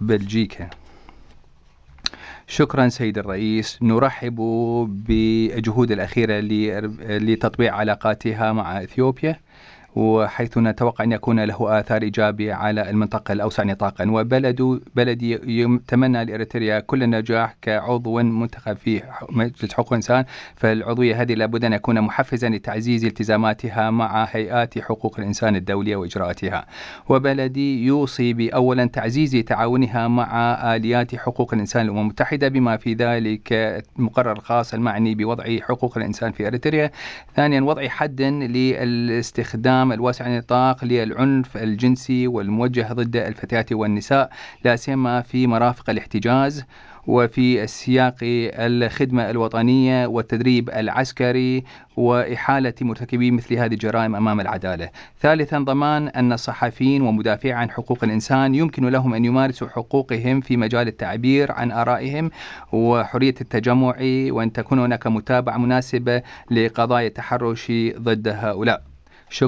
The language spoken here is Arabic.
بلجيكا. شكرا سيد الرئيس. نرحب بالجهود الأخيرة لتطبيع علاقاتها مع إثيوبيا، وحيث نتوقع أن يكون له آثار إيجابية على المنطقة الأوسع نطاقا. بلدي يتمنى لإريتريا كل النجاح كعضو منتخب في مجلس حقوق الإنسان، فالعضوية هذه لابد أن يكون محفزا لتعزيز التزاماتها مع هيئات حقوق الإنسان الدولية وإجراءاتها. وبلدي يوصي بأولا تعزيز تعاونها مع آليات حقوق الإنسان الأمم المتحدة، بما في ذلك المقرر الخاص المعني بوضع حقوق الإنسان في إريتريا. ثانيا، وضع حد للاستخدام الواسع النطاق للعنف الجنسي والموجه ضد الفتيات والنساء، لا سيما في مرافق الاحتجاز وفي سياق الخدمة الوطنية والتدريب العسكري، وإحالة مرتكبي مثل هذه الجرائم أمام العدالة. ثالثا، ضمان أن الصحفيين ومدافعي عن حقوق الإنسان يمكن لهم أن يمارسوا حقوقهم في مجال التعبير عن آرائهم وحرية التجمع، وأن تكون هناك متابعة مناسبة لقضايا التحرش ضد هؤلاء.